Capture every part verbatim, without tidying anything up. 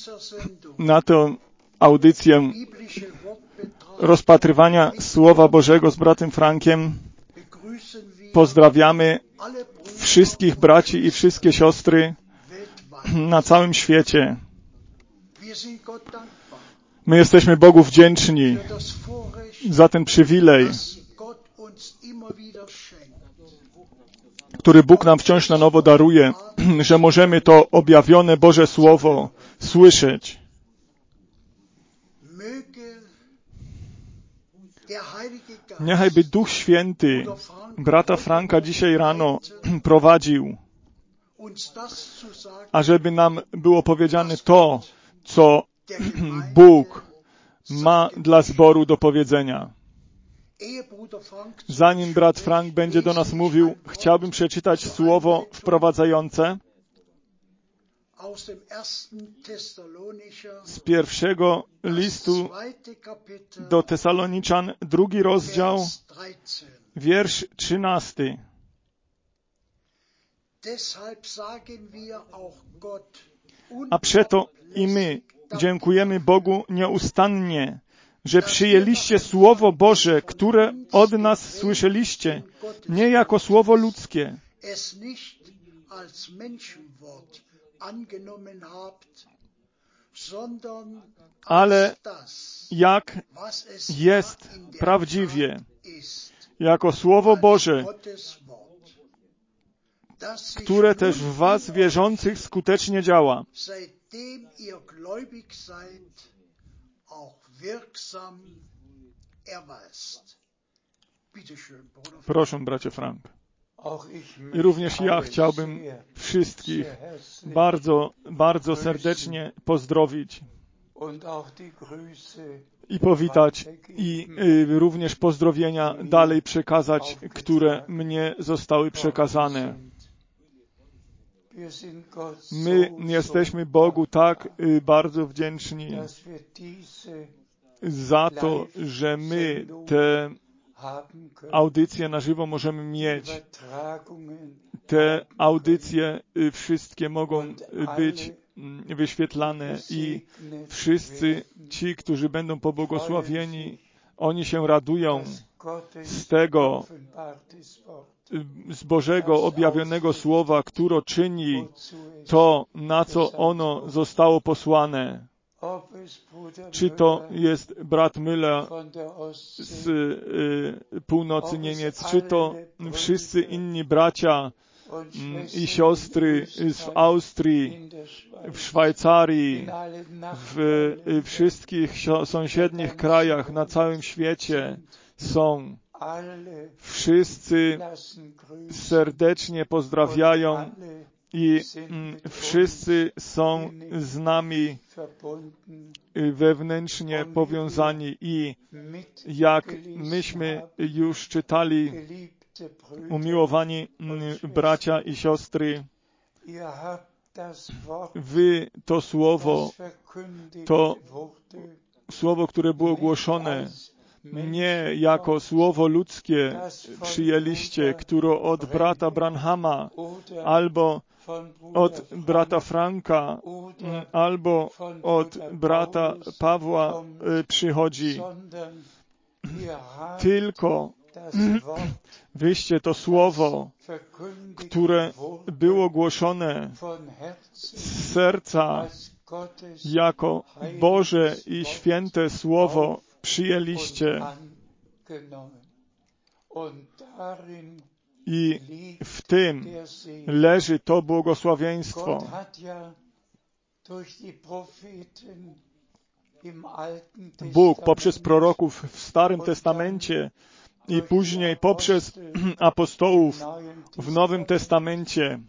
na tę audycję rozpatrywania Słowa Bożego z bratem Frankiem. Pozdrawiamy wszystkich braci i wszystkie siostry na całym świecie. My jesteśmy Bogu wdzięczni za ten przywilej, który Bóg nam wciąż na nowo daruje, że możemy to objawione Boże Słowo słyszeć. Niechajby Duch Święty brata Franka dzisiaj rano prowadził, ażeby nam było powiedziane to, co Bóg ma dla zboru do powiedzenia. Zanim brat Frank będzie do nas mówił, chciałbym przeczytać słowo wprowadzające z pierwszego listu do Tesaloniczan, drugi rozdział, wiersz trzynasty. A przeto i my dziękujemy Bogu nieustannie, że przyjęliście Słowo Boże, które od nas słyszeliście, nie jako słowo ludzkie, ale jak jest prawdziwie, jako Słowo Boże, które też w was wierzących skutecznie działa. Proszę, bracie Frank. I również ja chciałbym wszystkich bardzo, bardzo serdecznie pozdrowić i powitać i y, również pozdrowienia dalej przekazać, które mnie zostały przekazane. My jesteśmy Bogu tak y, bardzo wdzięczni za to, że my te audycje na żywo możemy mieć. Te audycje y, wszystkie mogą y, być y, wyświetlane i wszyscy ci, którzy będą pobłogosławieni, oni się radują z tego, z Bożego objawionego Słowa, które czyni to, na co ono zostało posłane. Czy to jest brat Müller z y, północy Niemiec, czy to wszyscy inni bracia y, i siostry z Austrii, w Szwajcarii, w y, wszystkich sąsiednich krajach na całym świecie są. Wszyscy serdecznie pozdrawiają i mm, wszyscy są z nami wewnętrznie powiązani i jak myśmy już czytali, umiłowani bracia i siostry, wy to słowo, to słowo, które było głoszone, nie jako słowo ludzkie przyjęliście, które od brata Branhama albo od brata Franka albo od brata Pawła przychodzi, tylko wyście to słowo, które było głoszone z serca jako Boże i święte słowo przyjęliście. I w tym leży to błogosławieństwo. Bóg poprzez proroków w Starym Testamencie i później poprzez apostołów w Nowym Testamencie,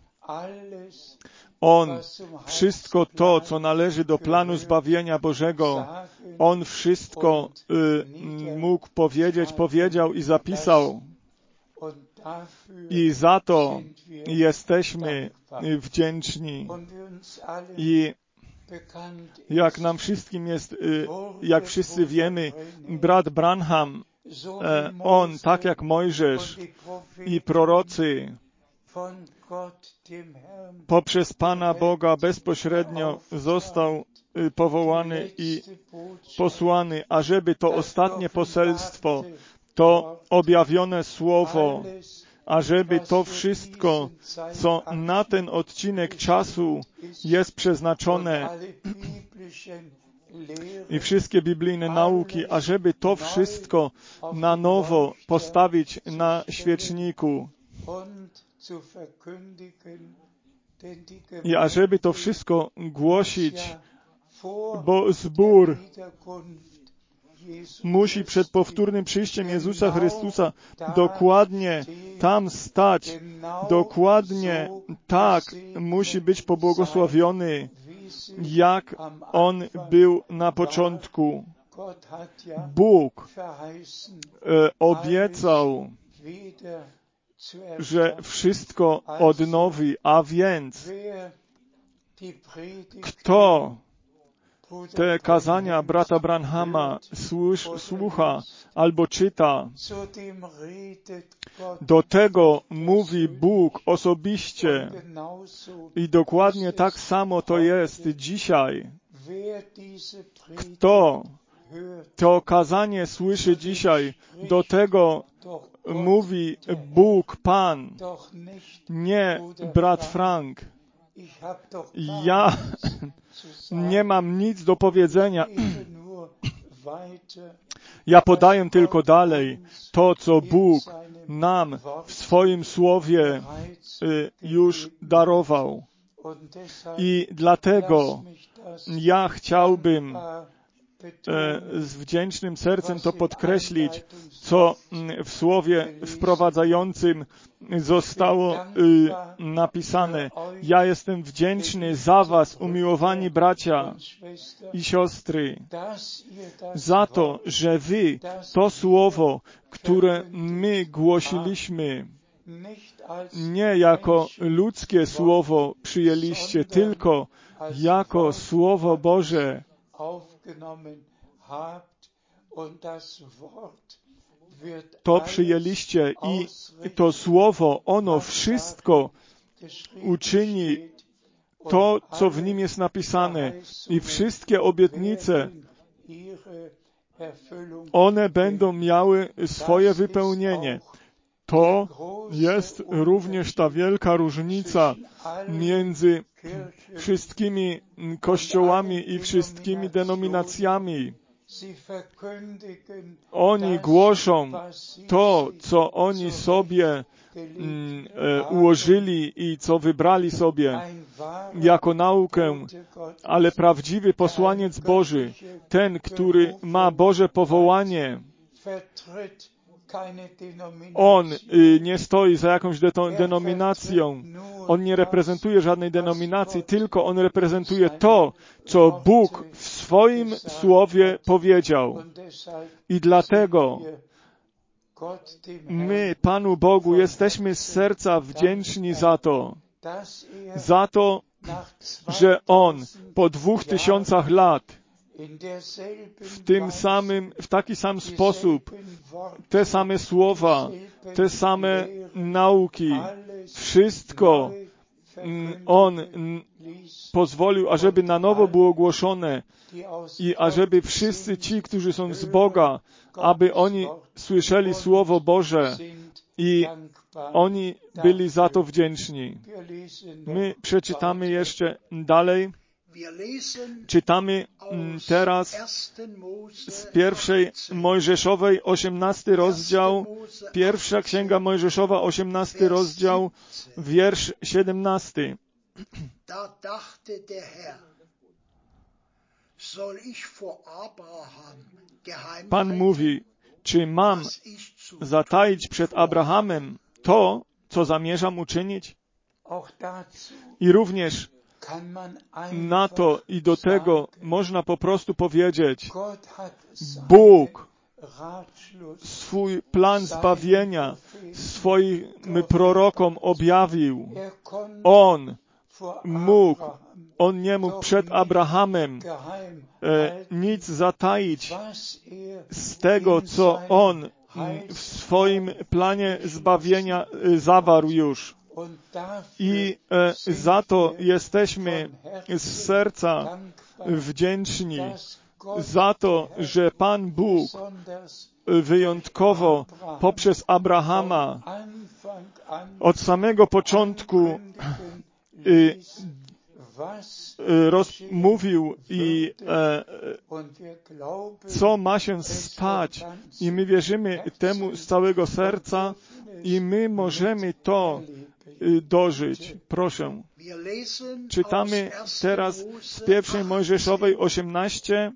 On wszystko to, co należy do planu zbawienia Bożego, On wszystko y, mógł powiedzieć, powiedział i zapisał. I za to jesteśmy wdzięczni. I jak nam wszystkim jest, jak wszyscy wiemy, brat Branham, on, tak jak Mojżesz i prorocy, poprzez Pana Boga bezpośrednio został powołany i posłany, ażeby to ostatnie poselstwo, to objawione słowo, ażeby to wszystko, co na ten odcinek czasu jest przeznaczone i wszystkie biblijne nauki, ażeby to wszystko na nowo postawić na świeczniku i ażeby to wszystko głosić, bo zbór musi przed powtórnym przyjściem Jezusa Chrystusa dokładnie tam stać, dokładnie tak musi być pobłogosławiony, jak On był na początku. Bóg e, obiecał, że wszystko odnowi, a więc kto te kazania brata Branhama służ, słucha albo czyta, do tego mówi Bóg osobiście i dokładnie tak samo to jest dzisiaj. Kto to kazanie słyszy dzisiaj, do tego mówi Bóg Pan, nie brat Frank. Ja nie mam nic do powiedzenia. Ja podaję tylko dalej to, co Bóg nam w swoim Słowie już darował. I dlatego ja chciałbym z wdzięcznym sercem to podkreślić, co w słowie wprowadzającym zostało napisane. Ja jestem wdzięczny za was, umiłowani bracia i siostry, za to, że wy to słowo, które my głosiliśmy, nie jako ludzkie słowo przyjęliście, tylko jako Słowo Boże. To przyjęliście i to słowo, ono wszystko uczyni to, co w nim jest napisane i wszystkie obietnice, one będą miały swoje wypełnienie. To jest również ta wielka różnica między wszystkimi kościołami i wszystkimi denominacjami. Oni głoszą to, co oni sobie mm, e, ułożyli i co wybrali sobie jako naukę, ale prawdziwy posłaniec Boży, ten, który ma Boże powołanie, on y, nie stoi za jakąś de- denominacją. On nie reprezentuje żadnej denominacji, tylko on reprezentuje to, co Bóg w swoim Słowie powiedział. I dlatego my Panu Bogu jesteśmy z serca wdzięczni za to. Za to, że On po dwóch tysiącach lat w tym samym, w taki sam sposób te same słowa, te same nauki, wszystko On pozwolił, ażeby na nowo było głoszone i ażeby wszyscy ci, którzy są z Boga, aby oni słyszeli Słowo Boże i oni byli za to wdzięczni. My przeczytamy jeszcze dalej. Czytamy teraz z pierwszej Mojżeszowej, osiemnasty rozdział, pierwsza Księga Mojżeszowa, osiemnasty rozdział, wiersz siedemnasty. Pan mówi, czy mam zataić przed Abrahamem to, co zamierzam uczynić? I również na to i do tego można po prostu powiedzieć, Bóg swój plan zbawienia swoim prorokom objawił. On mógł, on nie mógł przed Abrahamem e, nic zataić z tego, co on w swoim planie zbawienia zawarł już. I e, za to jesteśmy z serca wdzięczni, za to, że Pan Bóg wyjątkowo poprzez Abrahama od samego początku y, rozmówił i e, co ma się stać. I my wierzymy temu z całego serca i my możemy to y, dożyć. Proszę. Czytamy teraz z pierwszej Mojżeszowej osiemnaście,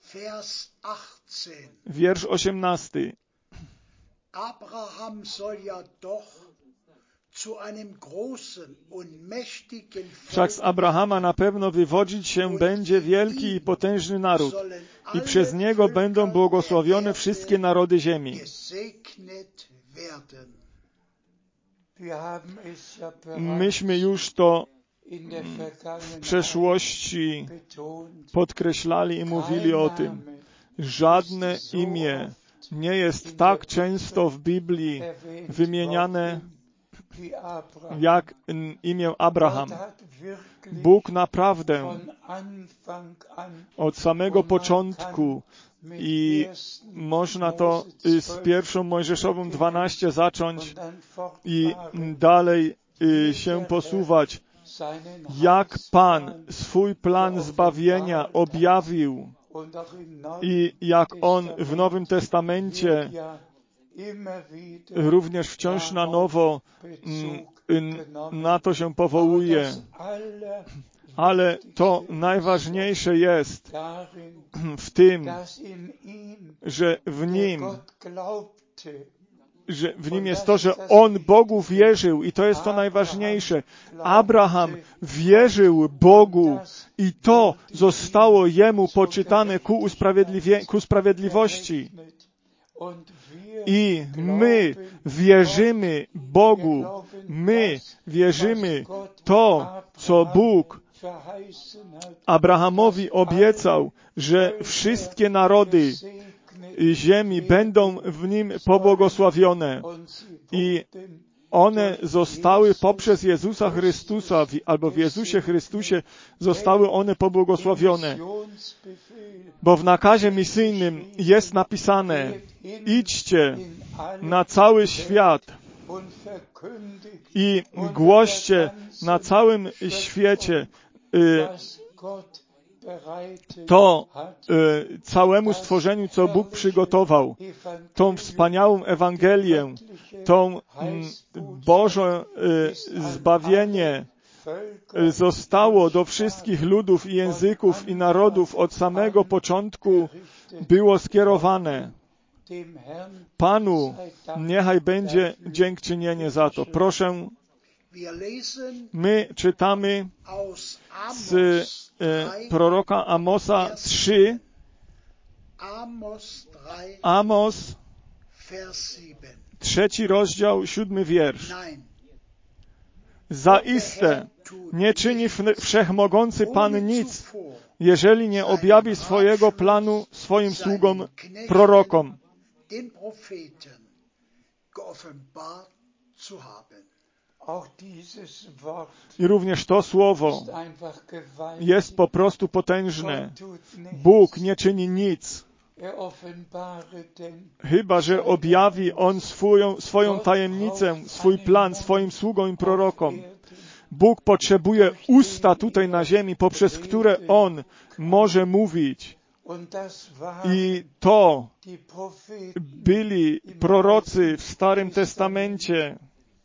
wiersz osiemnasty. Abraham soll ja doch zu einem großen und mächtigen Wszak z Abrahama na pewno wywodzić się będzie wielki i potężny naród i przez niego będą błogosławione wszystkie narody ziemi. Myśmy już to w przeszłości podkreślali i mówili o tym. Żadne imię nie jest tak często w Biblii wymieniane jak imię Abraham. Bóg naprawdę od samego początku i można to z pierwszą Mojżeszową dwanaście zacząć i dalej się posuwać, jak Pan swój plan zbawienia objawił i jak On w Nowym Testamencie również wciąż na nowo na to się powołuje. Ale to najważniejsze jest w tym, że w Nim że w Nim jest to, że On Bogu wierzył i to jest to najważniejsze. Abraham wierzył Bogu i to zostało Jemu poczytane ku, usprawiedliwie, ku sprawiedliwości. I my wierzymy Bogu, my wierzymy to, co Bóg Abrahamowi obiecał, że wszystkie narody ziemi będą w Nim pobłogosławione i one zostały poprzez Jezusa Chrystusa, albo w Jezusie Chrystusie zostały one pobłogosławione. Bo w nakazie misyjnym jest napisane: idźcie na cały świat i głoście na całym świecie y, to y, całemu stworzeniu, co Bóg przygotował, tą wspaniałą Ewangelię, tą y, Boże y, zbawienie y, zostało do wszystkich ludów i języków i narodów od samego początku było skierowane. Panu niechaj będzie dziękczynienie za to. Proszę, my czytamy z e, proroka Amosa trzy, Amos, trzeci rozdział, siódmy wiersz. Zaiste nie czyni wszechmogący Pan nic, jeżeli nie objawi swojego planu swoim sługom, prorokom. I również to słowo jest po prostu potężne. Bóg nie czyni nic, chyba że objawi On swoją, swoją tajemnicę, swój plan swoim sługom i prorokom. Bóg potrzebuje usta tutaj na ziemi, poprzez które On może mówić. I to byli prorocy w Starym Testamencie,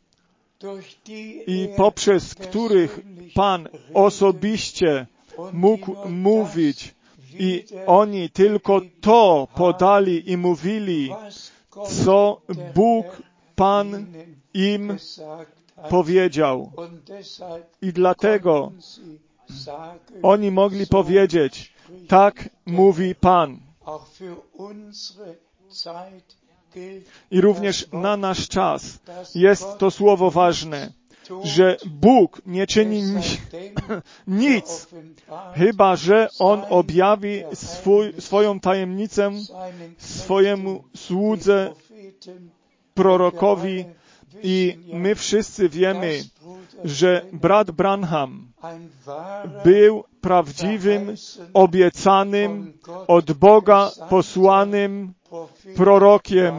i poprzez których Pan osobiście mógł mówić. I oni tylko to podali i mówili, co Bóg, Pan im powiedział. I dlatego oni mogli powiedzieć: tak mówi Pan. I również na nasz czas jest to słowo ważne, że Bóg nie czyni nic, chyba że On objawi swój, swoją tajemnicę swojemu słudze, prorokowi, I my wszyscy wiemy, że brat Branham był prawdziwym, obiecanym, od Boga posłanym prorokiem.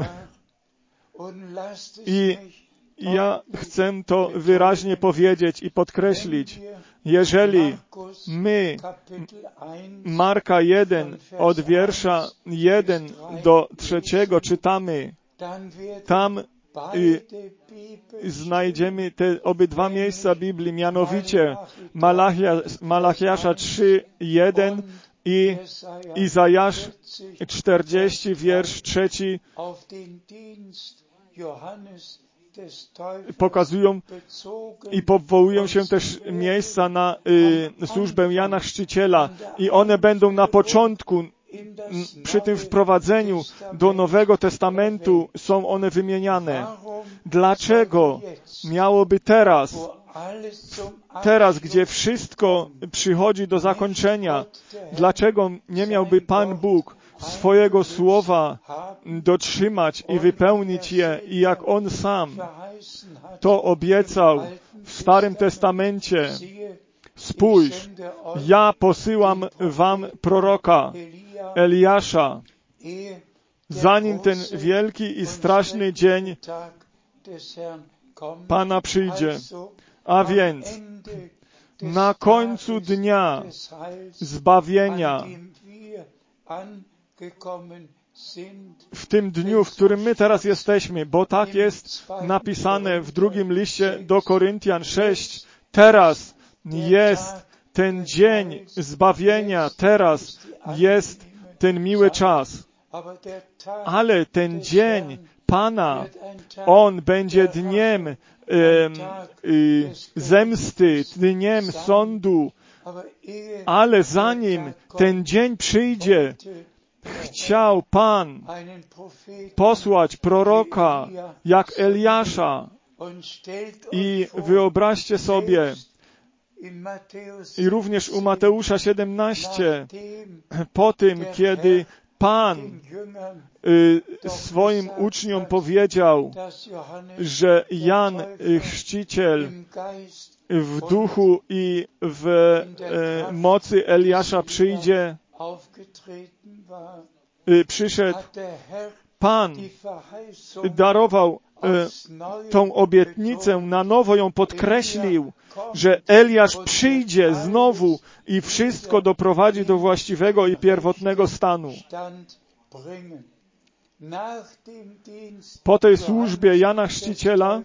I ja chcę to wyraźnie powiedzieć i podkreślić. Jeżeli my Marka jeden od wiersza jeden do trzeciego czytamy, tam y, znajdziemy te obydwa miejsca Biblii, mianowicie Malachia, Malachiasza trzy, jeden i Izajasz czterdzieści, wiersz trzeci, pokazują i powołują się też miejsca na y, służbę Jana Chrzciciela i one będą na początku, przy tym wprowadzeniu do Nowego Testamentu są one wymieniane. Dlaczego miałoby teraz, teraz, gdzie wszystko przychodzi do zakończenia, dlaczego nie miałby Pan Bóg swojego słowa dotrzymać i wypełnić je, i jak On sam to obiecał w Starym Testamencie? Spójrz, ja posyłam wam proroka Eliasza, zanim ten wielki i straszny dzień Pana przyjdzie. A więc na końcu dnia zbawienia, w tym dniu, w którym my teraz jesteśmy, bo tak jest napisane w drugim liście do Koryntian sześć, teraz jest ten dzień zbawienia, teraz jest ten miły czas. Ale ten dzień Pana, on będzie dniem e, e, zemsty, dniem sądu, ale zanim ten dzień przyjdzie, chciał Pan posłać proroka jak Eliasza. I wyobraźcie sobie, i również u Mateusza siedemnaście, po tym, kiedy Pan y, swoim uczniom powiedział, że Jan Chrzciciel w duchu i w e, mocy Eliasza przyjdzie, y, przyszedł, Pan darował e, tą obietnicę, na nowo ją podkreślił, że Eliasz przyjdzie znowu i wszystko doprowadzi do właściwego i pierwotnego stanu. Po tej służbie Jana Chrzciciela,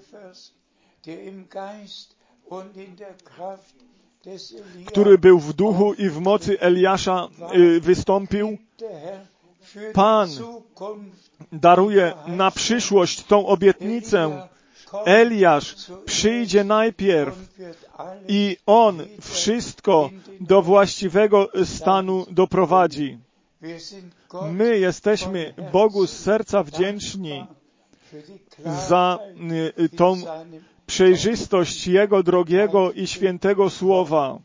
który był w duchu i w mocy Eliasza y, wystąpił, Pan daruje na przyszłość tą obietnicę. Eliasz przyjdzie najpierw i on wszystko do właściwego stanu doprowadzi. My jesteśmy Bogu z serca wdzięczni za tą przejrzystość Jego drogiego i świętego słowa.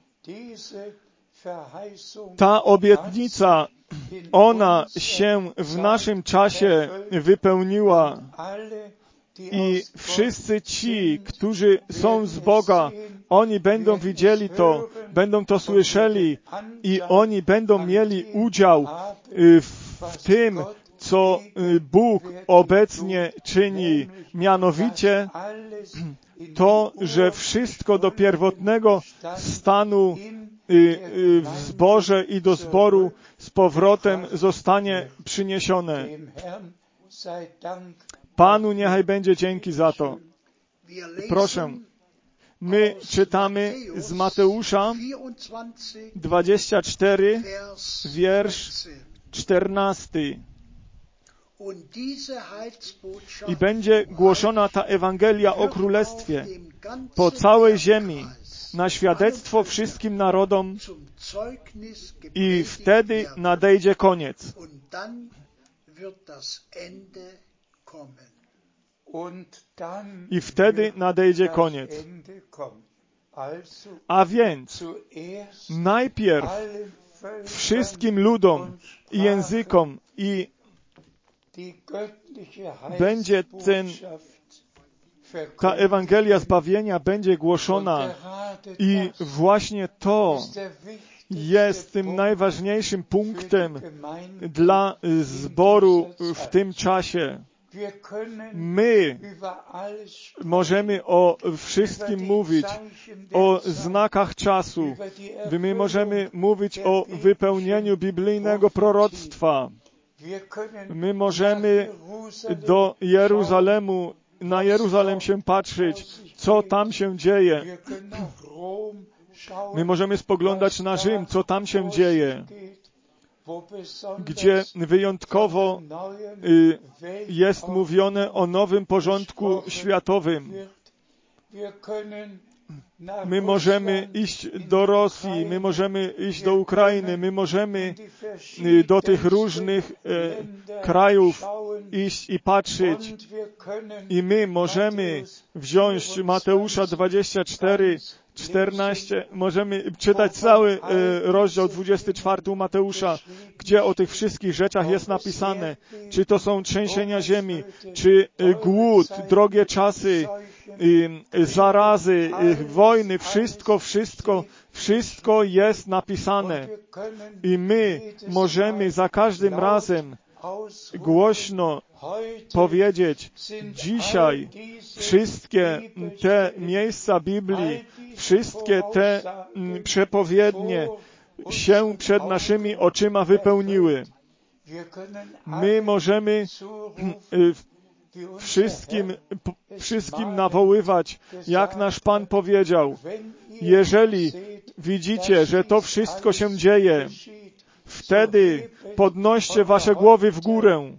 Ta obietnica, ona się w naszym czasie wypełniła i wszyscy ci, którzy są z Boga, oni będą widzieli to, będą to słyszeli i oni będą mieli udział w tym, co Bóg obecnie czyni, mianowicie to, że wszystko do pierwotnego stanu w zborze i do zboru z powrotem zostanie przyniesione. Panu niechaj będzie dzięki za to. Proszę, my czytamy z Mateusza dwadzieścia cztery, wiersz czternasty. I będzie głoszona ta Ewangelia o Królestwie po całej ziemi, na świadectwo wszystkim narodom i wtedy nadejdzie koniec. I wtedy nadejdzie koniec. A więc najpierw wszystkim ludom i językom i będzie ten ta Ewangelia zbawienia będzie głoszona i właśnie to jest tym najważniejszym punktem dla zboru w tym czasie. My możemy o wszystkim mówić, o znakach czasu. My możemy mówić o wypełnieniu biblijnego proroctwa. My możemy do Jeruzalemu, na Jeruzalem się patrzeć, co tam się dzieje. My możemy spoglądać na Rzym, co tam się dzieje, gdzie wyjątkowo y, jest mówione o nowym porządku światowym. My możemy iść do Rosji, my możemy iść do Ukrainy, my możemy y, do tych różnych y, krajów iść i patrzeć. I my możemy wziąć Mateusza dwadzieścia cztery, czternaście, możemy czytać cały e, rozdział dwudziesty czwarty u Mateusza, gdzie o tych wszystkich rzeczach jest napisane. Czy to są trzęsienia ziemi, czy e, głód, drogie czasy, e, zarazy, e, wojny, wszystko, wszystko, wszystko jest napisane. I my możemy za każdym razem głośno powiedzieć, dzisiaj wszystkie te miejsca Biblii, wszystkie te przepowiednie się przed naszymi oczyma wypełniły. My możemy wszystkim, wszystkim nawoływać, jak nasz Pan powiedział, jeżeli widzicie, że to wszystko się dzieje, wtedy podnoście wasze głowy w górę,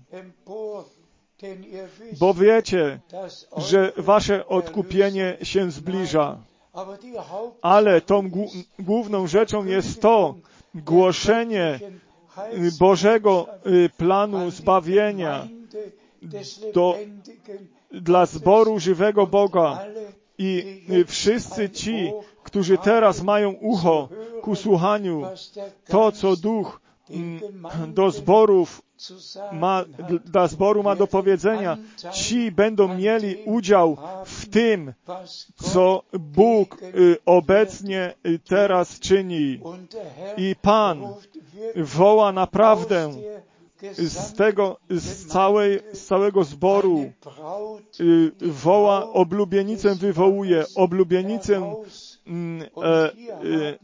bo wiecie, że wasze odkupienie się zbliża. Ale tą główną rzeczą jest to głoszenie Bożego planu zbawienia do, dla zboru żywego Boga. I wszyscy ci, którzy teraz mają ucho ku słuchaniu, to, co Duch do zborów ma, dla zboru ma do powiedzenia, ci będą mieli udział w tym, co Bóg obecnie teraz czyni. I Pan woła naprawdę z tego, z, całej, z całego zboru, woła, oblubienicę wywołuje, oblubienicę e, e,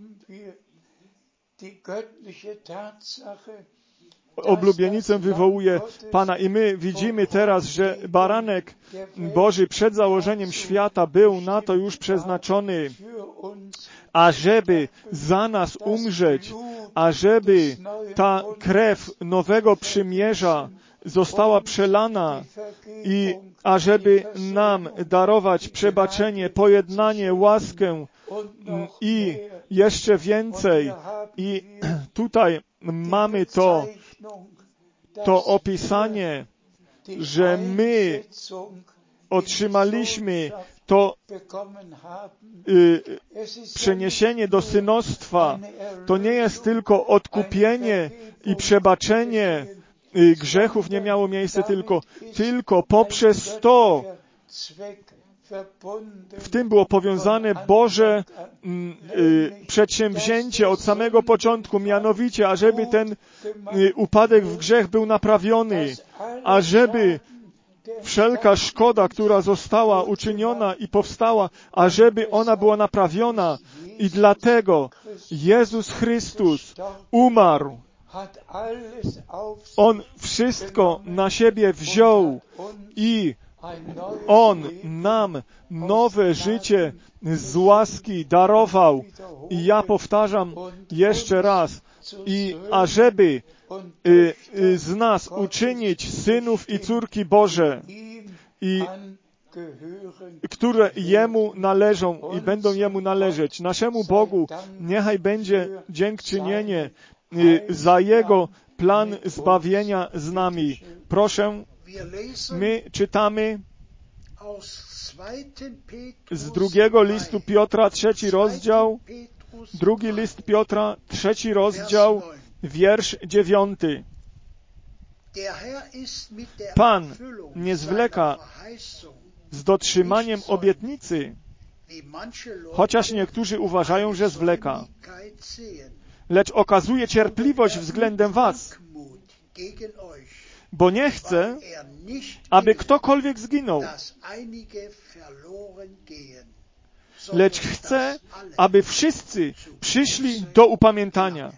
oblubienicę wywołuje Pana. I my widzimy teraz, że baranek Boży przed założeniem świata był na to już przeznaczony, ażeby za nas umrzeć, ażeby ta krew nowego przymierza została przelana i ażeby nam darować przebaczenie, pojednanie, łaskę i jeszcze więcej. I tutaj mamy to, to opisanie, że my otrzymaliśmy to y, przeniesienie do synostwa. To nie jest tylko odkupienie i przebaczenie y, grzechów nie miało miejsca, tylko, tylko poprzez to w tym było powiązane Boże y, przedsięwzięcie od samego początku, mianowicie, ażeby ten y, upadek w grzech był naprawiony, ażeby wszelka szkoda, która została uczyniona i powstała, ażeby ona była naprawiona. I dlatego Jezus Chrystus umarł. On wszystko na siebie wziął i On nam nowe życie z łaski darował. I ja powtarzam jeszcze raz, i ażeby y, y, z nas uczynić synów i córki Boże, i które Jemu należą i będą Jemu należeć. Naszemu Bogu niechaj będzie dziękczynienie y, za Jego plan zbawienia z nami. Proszę, my czytamy z drugiego listu Piotra, trzeci rozdział, drugi list Piotra, trzeci rozdział, wiersz dziewiąty. Pan nie zwleka z dotrzymaniem obietnicy, chociaż niektórzy uważają, że zwleka, lecz okazuje cierpliwość względem was, bo nie chce, aby ktokolwiek zginął, lecz chce, aby wszyscy przyszli do upamiętania.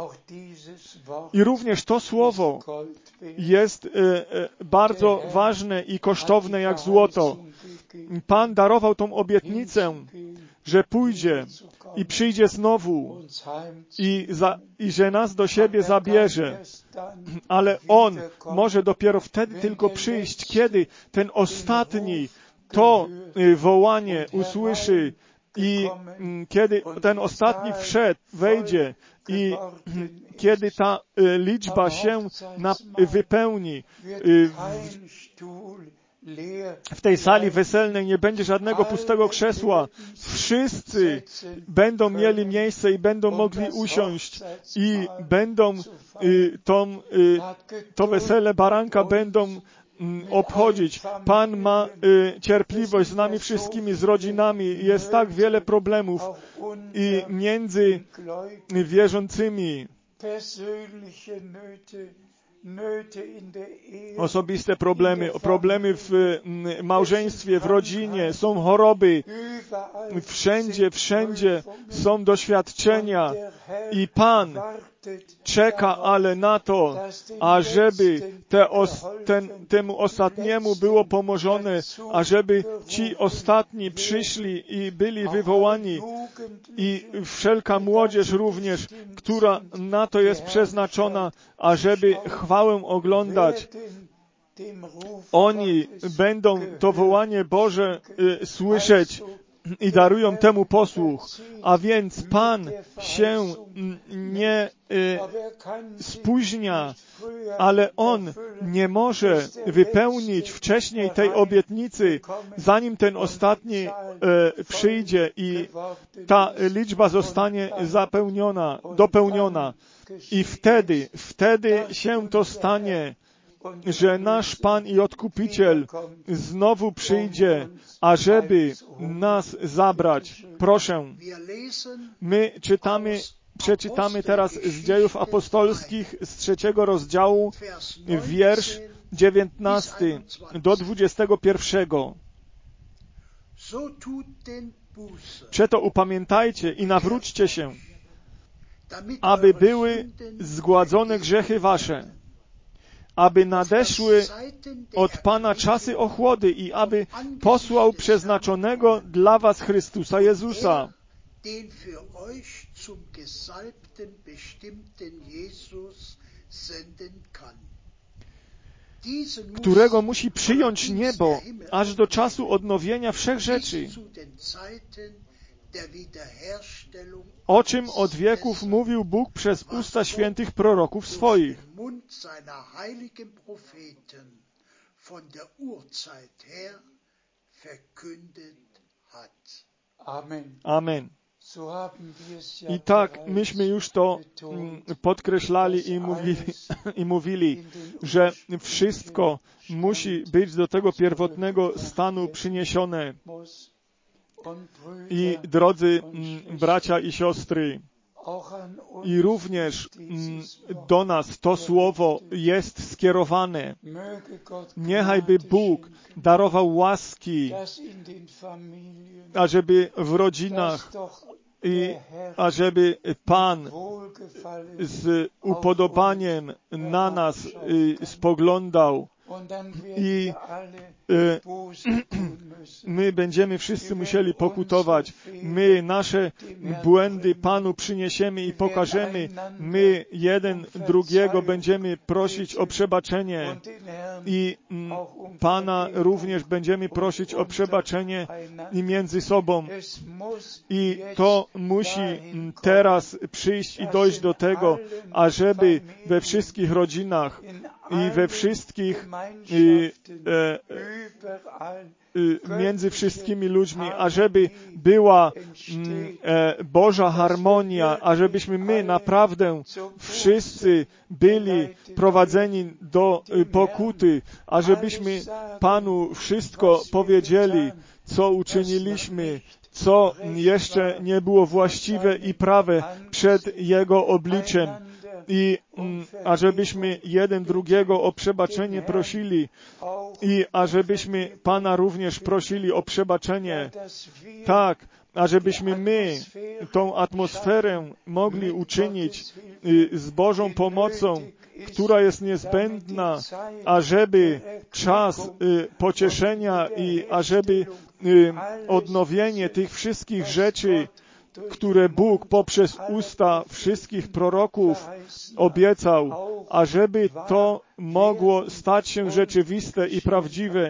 I również to słowo jest e, e, bardzo ważne i kosztowne jak złoto. Pan darował tą obietnicę, że pójdzie i przyjdzie znowu i, za, i że nas do siebie zabierze. Ale On może dopiero wtedy tylko przyjść, kiedy ten ostatni to wołanie usłyszy i kiedy ten ostatni wszedł, wejdzie i kiedy ta liczba się wypełni, w tej sali weselnej nie będzie żadnego pustego krzesła. Wszyscy będą mieli miejsce i będą mogli usiąść i będą tą, to wesele baranka będą obchodzić. Pan ma y, cierpliwość z nami wszystkimi, z rodzinami. Jest tak wiele problemów i między wierzącymi. Osobiste problemy, problemy w małżeństwie, w rodzinie, są choroby. Wszędzie, wszędzie są doświadczenia i Pan czeka ale na to, ażeby te os, ten, temu ostatniemu było pomożone, ażeby ci ostatni przyszli i byli wywołani i wszelka młodzież również, która na to jest przeznaczona, ażeby chwałę oglądać. Oni będą to wołanie Boże y, słyszeć i darują temu posłuch. A więc Pan się nie y, spóźnia, ale On nie może wypełnić wcześniej tej obietnicy, zanim ten ostatni y, przyjdzie i ta liczba zostanie zapełniona, dopełniona. I wtedy, wtedy się to stanie, że nasz Pan i Odkupiciel znowu przyjdzie, ażeby nas zabrać. Proszę, my czytamy, przeczytamy teraz z Dziejów Apostolskich z trzeciego rozdziału, wiersz dziewiętnasty do dwudziestego pierwszego. Przeto upamiętajcie i nawróćcie się, aby były zgładzone grzechy wasze, aby nadeszły od Pana czasy ochłody i aby posłał przeznaczonego dla was Chrystusa Jezusa, którego musi przyjąć niebo aż do czasu odnowienia wszech rzeczy, o czym od wieków mówił Bóg przez usta świętych proroków swoich. Amen. I tak myśmy już to podkreślali i mówili, i mówili, że wszystko musi być do tego pierwotnego stanu przyniesione. I drodzy bracia i siostry, i również do nas to słowo jest skierowane. Niechajby Bóg darował łaski, ażeby w rodzinach i ażeby Pan z upodobaniem na nas spoglądał. I e, my będziemy wszyscy musieli pokutować. My nasze błędy Panu przyniesiemy i pokażemy. My jeden drugiego będziemy prosić o przebaczenie i m, Pana również będziemy prosić o przebaczenie i między sobą. I to musi teraz przyjść i dojść do tego, ażeby we wszystkich rodzinach i we wszystkich i, e, e, między wszystkimi ludźmi, ażeby była mm, e, Boża harmonia, a żebyśmy my naprawdę wszyscy byli prowadzeni do y, pokuty, a żebyśmy Panu wszystko powiedzieli, co uczyniliśmy, co jeszcze nie było właściwe i prawe przed Jego obliczem. I mm, ażebyśmy jeden drugiego o przebaczenie prosili i ażebyśmy Pana również prosili o przebaczenie. Tak, ażebyśmy my tą atmosferę mogli uczynić y, z Bożą pomocą, która jest niezbędna, ażeby czas y, pocieszenia i ażeby y, odnowienie tych wszystkich rzeczy, które Bóg poprzez usta wszystkich proroków obiecał, ażeby to mogło stać się rzeczywiste i prawdziwe.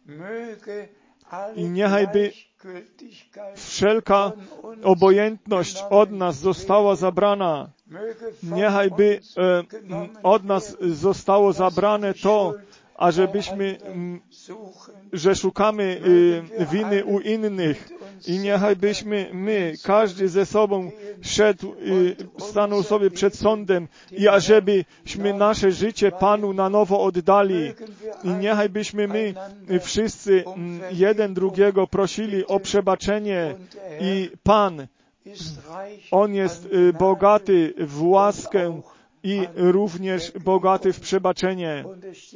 I niechajby wszelka obojętność od nas została zabrana. Niechajby e, od nas zostało zabrane to, ażebyśmy, że szukamy y, winy u innych i niechajbyśmy my, każdy ze sobą szedł, y, stanął sobie przed sądem i ażebyśmy nasze życie Panu na nowo oddali i niechajbyśmy my wszyscy jeden drugiego prosili o przebaczenie i Pan, On jest y, bogaty w łaskę i również bogaty w przebaczenie.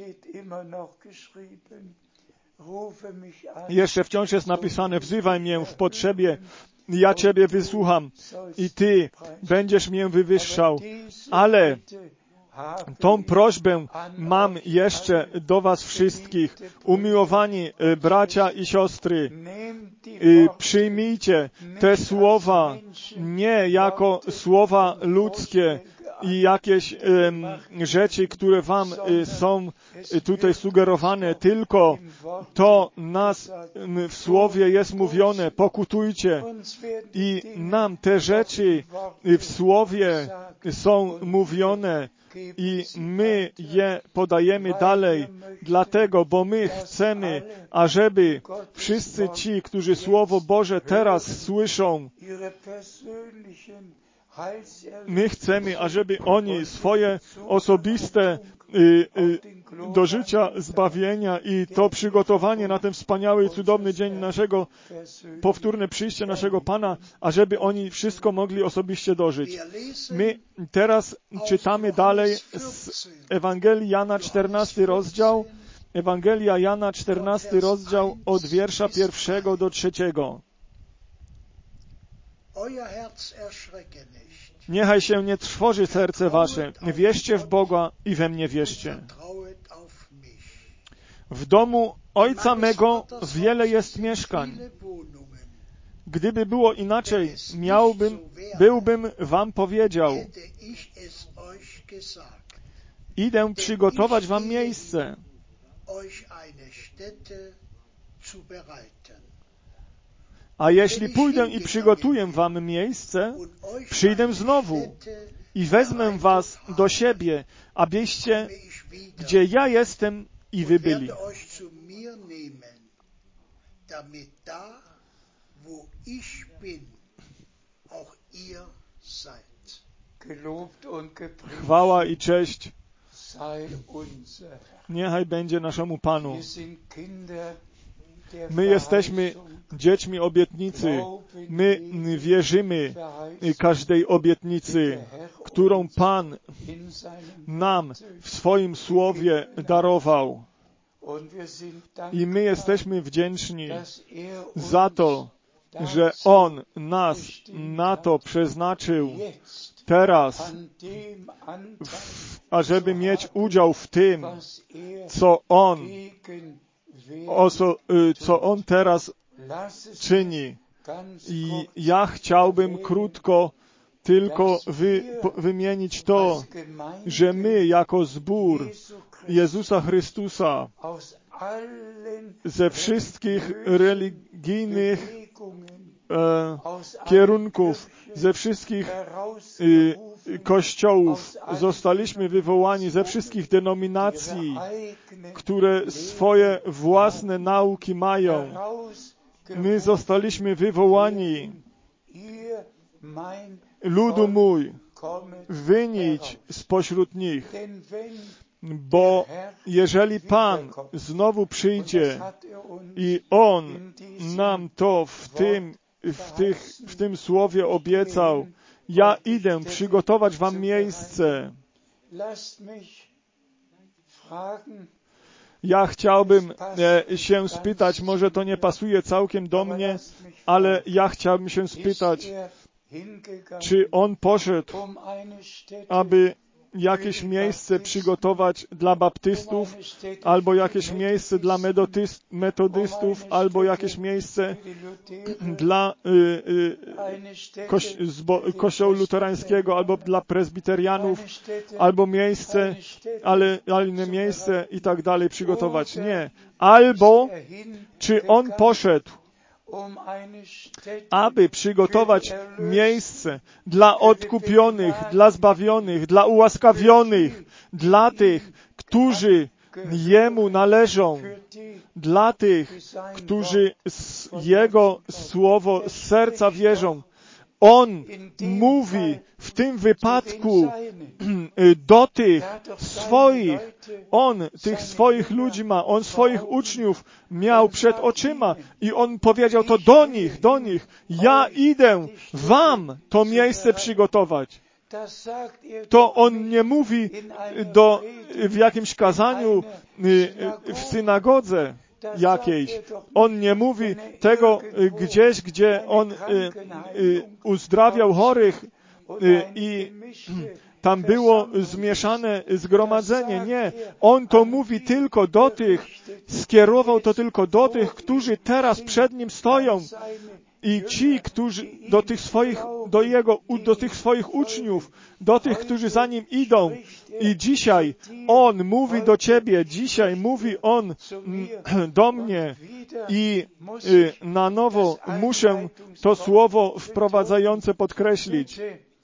Jeszcze wciąż jest napisane, wzywaj mnie w potrzebie, ja Ciebie wysłucham i Ty będziesz mnie wywyższał. Ale tą prośbę mam jeszcze do Was wszystkich. Umiłowani bracia i siostry, przyjmijcie te słowa nie jako słowa ludzkie i jakieś um, rzeczy, które Wam y, są y, tutaj sugerowane, tylko to nas y, w Słowie jest mówione. Pokutujcie i nam te rzeczy y, w Słowie są mówione i my je podajemy dalej, dlatego, bo my chcemy, ażeby wszyscy ci, którzy Słowo Boże teraz słyszą, my chcemy, ażeby oni swoje osobiste y, y, do życia zbawienia i to przygotowanie na ten wspaniały i cudowny dzień naszego, powtórne przyjście naszego Pana, ażeby oni wszystko mogli osobiście dożyć. My teraz czytamy dalej z Ewangelii Jana czternasty rozdział, Ewangelia Jana czternasty rozdział od wiersza pierwszego do trzeciego. Niechaj się nie trwoży serce wasze. Wierzcie w Boga i we mnie wierzcie. W domu Ojca mego wiele jest mieszkań. Gdyby było inaczej, miałbym, byłbym wam powiedział. Idę przygotować wam miejsce. A jeśli pójdę i przygotuję wam miejsce, przyjdę znowu i wezmę was do siebie, abyście, gdzie ja jestem, i wy byli. Chwała i cześć niechaj będzie naszemu Panu. My jesteśmy dziećmi obietnicy. My wierzymy każdej obietnicy, którą Pan nam w swoim Słowie darował. I my jesteśmy wdzięczni za to, że On nas na to przeznaczył teraz, ażeby mieć udział w tym, co On Oso, co On teraz czyni. I ja chciałbym krótko tylko wy, wymienić to, że my jako zbór Jezusa Chrystusa ze wszystkich religijnych e, kierunków, ze wszystkich e, kościołów zostaliśmy wywołani, ze wszystkich denominacji, które swoje własne nauki mają. my zostaliśmy wywołani. Ludu mój, wynić spośród nich, bo jeżeli Pan znowu przyjdzie i On nam to w tym, w tych, w tym słowie obiecał, ja idę przygotować wam miejsce. Ja chciałbym e, się spytać, może to nie pasuje całkiem do mnie, ale ja chciałbym się spytać, czy on poszedł, aby jakieś miejsce przygotować dla baptystów, albo jakieś miejsce dla metodystów, albo jakieś miejsce dla y, y, koś, zbo, kościoła luterańskiego, albo dla prezbiterianów, albo miejsce, ale, ale inne miejsce i tak dalej przygotować. Nie. Albo czy on poszedł, aby przygotować miejsce dla odkupionych, dla zbawionych, dla ułaskawionych, dla tych, którzy Jemu należą, dla tych, którzy Jego słowo z serca wierzą. On mówi w tym wypadku do tych swoich, On tych swoich ludzi ma, On swoich uczniów miał przed oczyma i On powiedział to do nich, do nich, ja idę wam to miejsce przygotować. To On nie mówi do, w jakimś kazaniu w synagodze jakiejś. On nie mówi tego gdzieś, gdzie On y, y, uzdrawiał chorych y, i tam było zmieszane zgromadzenie. Nie. On to mówi tylko do tych, skierował to tylko do tych, którzy teraz przed Nim stoją. I ci, którzy do tych swoich, do Jego, do tych swoich uczniów, do tych, którzy za Nim idą. I dzisiaj On mówi do Ciebie, dzisiaj mówi On do mnie i na nowo muszę to słowo wprowadzające podkreślić.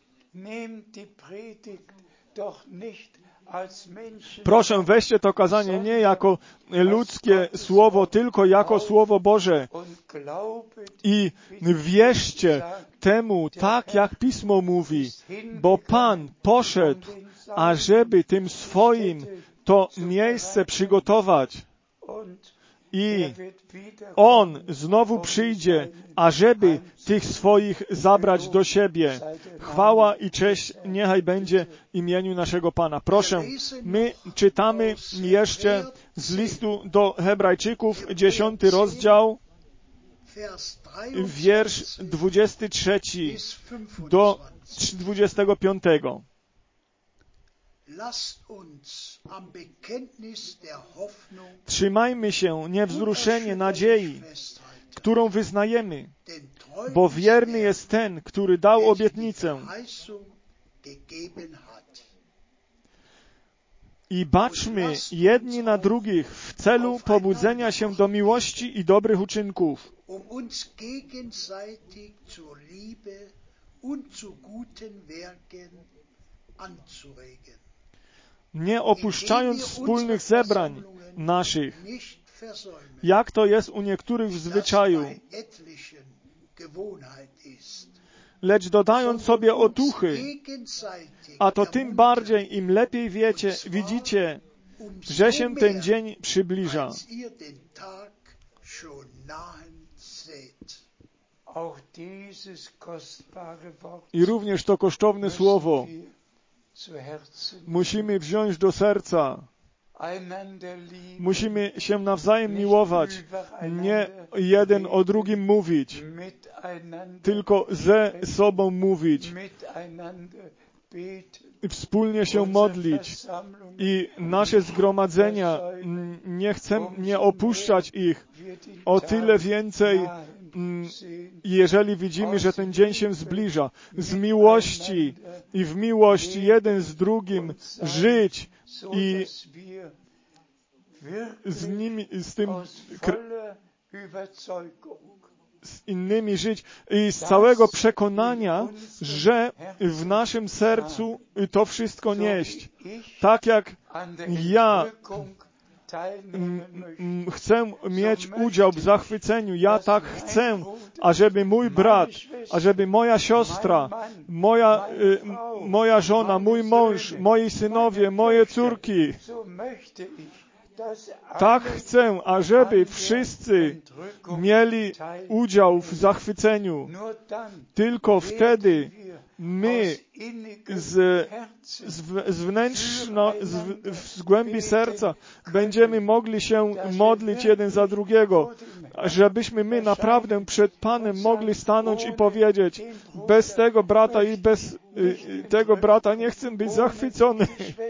Proszę, weźcie to kazanie nie jako ludzkie słowo, tylko jako Słowo Boże. I wierzcie temu tak, jak Pismo mówi, bo Pan poszedł, ażeby tym swoim to miejsce przygotować. I On znowu przyjdzie, ażeby tych swoich zabrać do siebie. Chwała i cześć niechaj będzie imieniu naszego Pana. Proszę, my czytamy jeszcze z listu do Hebrajczyków, dziesiąty rozdział, wiersz dwudziesty trzeci do dwudziestego piątego. Trzymajmy się niewzruszenie nadziei, którą wyznajemy, bo wierny jest ten, który dał obietnicę. I baczmy jedni na drugich w celu pobudzenia się do miłości i dobrych uczynków. Nie opuszczając wspólnych zebrań naszych, jak to jest u niektórych w zwyczaju, lecz dodając sobie otuchy, a to tym bardziej im lepiej wiecie, widzicie, że się ten dzień przybliża. I również to kosztowne słowo musimy wziąć do serca. Musimy się nawzajem miłować, nie jeden o drugim mówić, tylko ze sobą mówić, wspólnie się modlić i nasze zgromadzenia, nie chcemy nie opuszczać ich, o tyle więcej, jeżeli widzimy, że ten dzień się zbliża, z miłości i w miłości jeden z drugim żyć i z nimi, z tym, z innymi żyć i z całego przekonania, że w naszym sercu to wszystko nieść. Tak jak ja m, m, chcę mieć udział w zachwyceniu. Ja tak chcę, ażeby mój brat, ażeby moja siostra, moja, y, moja żona, mój mąż, moi synowie, moje córki, tak chcę, ażeby wszyscy mieli udział w zachwyceniu. Tylko wtedy my z, z, z wnętrzno, z, z głębi serca będziemy mogli się modlić jeden za drugiego, żebyśmy my naprawdę przed Panem mogli stanąć i powiedzieć: bez tego brata i bez y, tego brata nie chcę być zachwycony.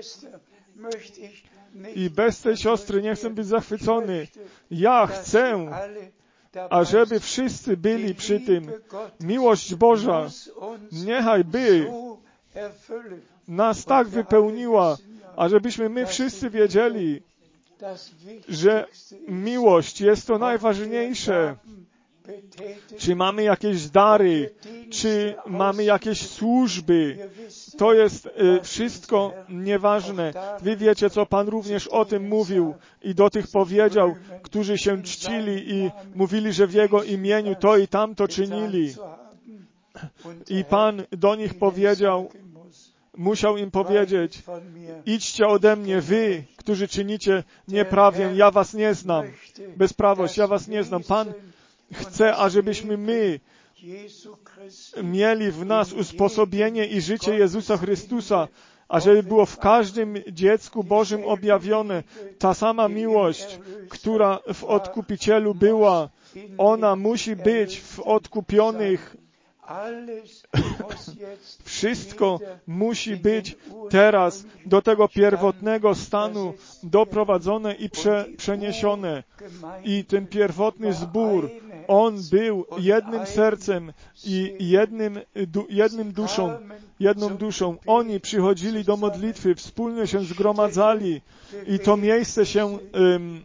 I bez tej siostry nie chcę być zachwycony. Ja chcę, ażeby wszyscy byli przy tym. Miłość Boża niechaj by nas tak wypełniła, ażebyśmy my wszyscy wiedzieli, że miłość jest to najważniejsze. Czy mamy jakieś dary, czy mamy jakieś służby, to jest y, wszystko nieważne. Wy wiecie, co Pan również o tym mówił i do tych powiedział, którzy się czcili i mówili, że w Jego imieniu to i tamto czynili. I Pan do nich powiedział, musiał im powiedzieć: idźcie ode mnie, wy, którzy czynicie nieprawię, ja was nie znam. Bezprawość, ja was nie znam. Pan chce, ażebyśmy my mieli w nas usposobienie i życie Jezusa Chrystusa, ażeby było w każdym dziecku Bożym objawione ta sama miłość, która w Odkupicielu była. Ona musi być w odkupionych. Wszystko musi być teraz do tego pierwotnego stanu doprowadzone i prze, przeniesione. I ten pierwotny zbór, on był jednym sercem i jednym, du, jednym duszą, jedną duszą. Oni przychodzili do modlitwy, wspólnie się zgromadzali i to miejsce się um,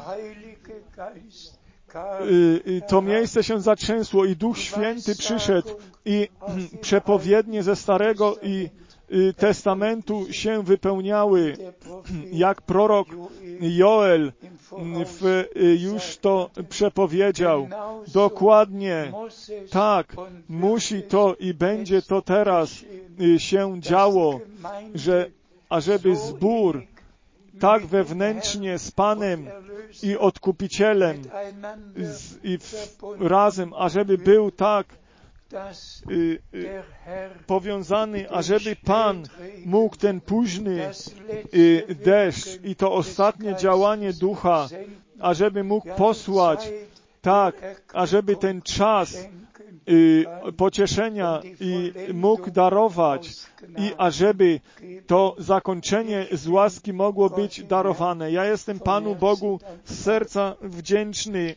to miejsce się zatrzęsło i Duch Święty przyszedł i przepowiednie ze Starego i Testamentu się wypełniały, jak prorok Joel w, już to przepowiedział. Dokładnie tak musi to i będzie to teraz się działo, że ażeby zbór tak wewnętrznie z Panem i Odkupicielem z, i w, razem, ażeby był tak y, y, powiązany, ażeby Pan mógł ten późny y, deszcz i to ostatnie działanie Ducha, ażeby mógł posłać tak, ażeby ten czas y, pocieszenia i mógł darować i ażeby to zakończenie z łaski mogło być darowane. Ja jestem Panu Bogu z serca wdzięczny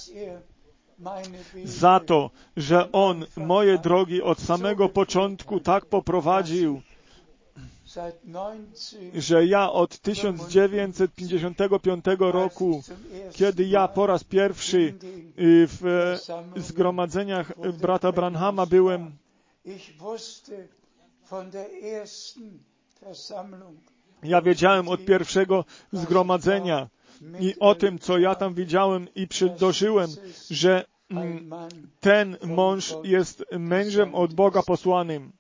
za to, że On moje drogi od samego początku tak poprowadził, że ja od tysiąc dziewięćset pięćdziesiątego piątego roku, kiedy ja po raz pierwszy w zgromadzeniach brata Branhama byłem, ja wiedziałem od pierwszego zgromadzenia i o tym, co ja tam widziałem i dożyłem, że ten mąż jest mężem od Boga posłanym.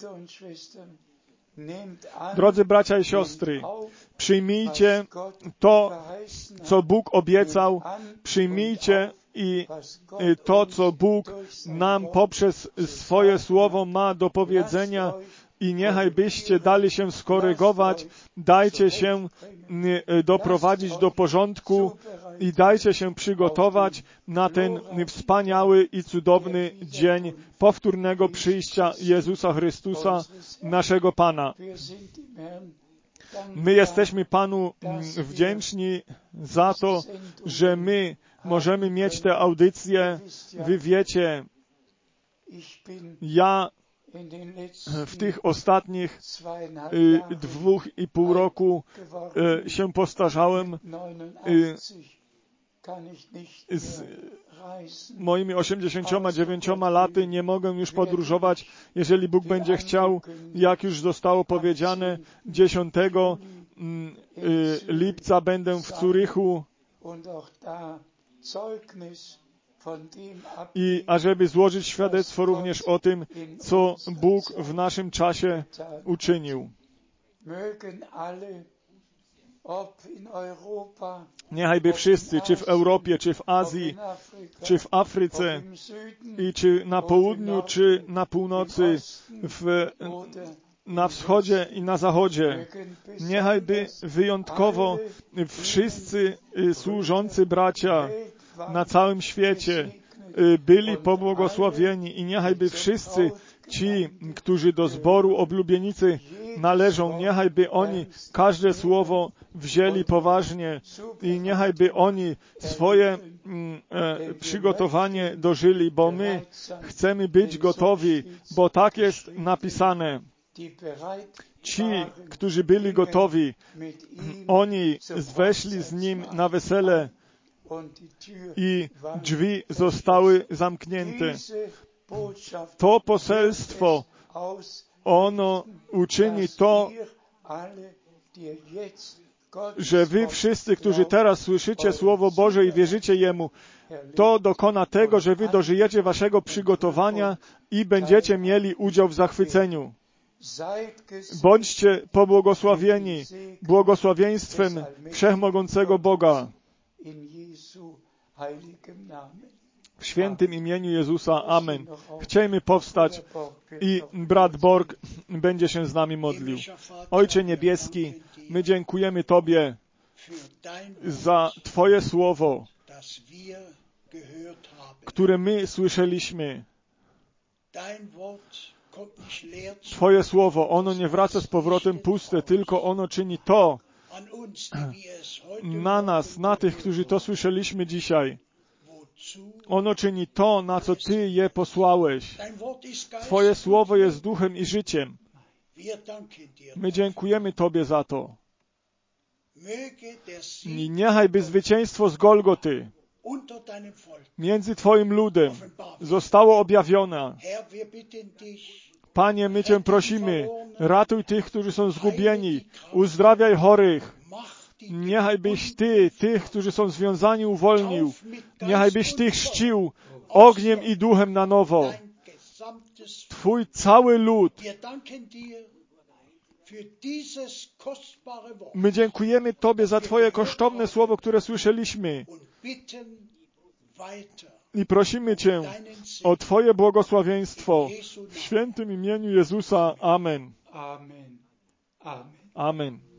Drodzy bracia i siostry, przyjmijcie to, co Bóg obiecał, przyjmijcie i to, co Bóg nam poprzez swoje słowo ma do powiedzenia i niechaj byście dali się skorygować, dajcie się doprowadzić do porządku i dajcie się przygotować na ten wspaniały i cudowny dzień powtórnego przyjścia Jezusa Chrystusa, naszego Pana. My jesteśmy Panu wdzięczni za to, że my możemy mieć te audycje. Wy wiecie, ja w tych ostatnich y, dwóch i pół roku y, się postarzałem. Y, z moimi osiemdziesięcioma dziewięcioma laty nie mogę już podróżować. Jeżeli Bóg będzie chciał, jak już zostało powiedziane, dziesiątego lipca będę w Zurychu i ażeby złożyć świadectwo również o tym, co Bóg w naszym czasie uczynił. Niechajby wszyscy, czy w Europie, czy w Azji, czy w Afryce, i czy na południu, czy na północy, w, na wschodzie i na zachodzie, niechajby wyjątkowo wszyscy służący bracia na całym świecie byli pobłogosławieni i niechajby wszyscy ci, którzy do zboru oblubienicy należą, niechajby oni każde słowo wzięli poważnie i niechajby oni swoje mm, e, przygotowanie dożyli, bo my chcemy być gotowi, bo tak jest napisane. Ci, którzy byli gotowi, oni weszli z Nim na wesele i drzwi zostały zamknięte. To poselstwo, ono uczyni to, że wy wszyscy, którzy teraz słyszycie Słowo Boże i wierzycie Jemu, to dokona tego, że wy dożyjecie waszego przygotowania i będziecie mieli udział w zachwyceniu. Bądźcie pobłogosławieni błogosławieństwem Wszechmogącego Boga. W świętym imieniu Jezusa. Amen. Chciejmy powstać i brat Borg będzie się z nami modlił. Ojcze Niebieski, my dziękujemy Tobie za Twoje słowo, które my słyszeliśmy. Twoje słowo, ono nie wraca z powrotem puste, tylko ono czyni to na nas, na tych, którzy to słyszeliśmy dzisiaj. Ono czyni to, na co Ty je posłałeś. Twoje słowo jest duchem i życiem. My dziękujemy Tobie za to. I niechajby zwycięstwo z Golgoty między Twoim ludem zostało objawione. Panie, my Cię prosimy, ratuj tych, którzy są zgubieni, uzdrawiaj chorych. Niechajbyś Ty, tych, którzy są związani, uwolnił. Niechajbyś Ty chrzcił ogniem i duchem na nowo. Twój cały lud. My dziękujemy Tobie za Twoje kosztowne słowo, które słyszeliśmy. I prosimy Cię o Twoje błogosławieństwo w świętym imieniu Jezusa. Amen. Amen.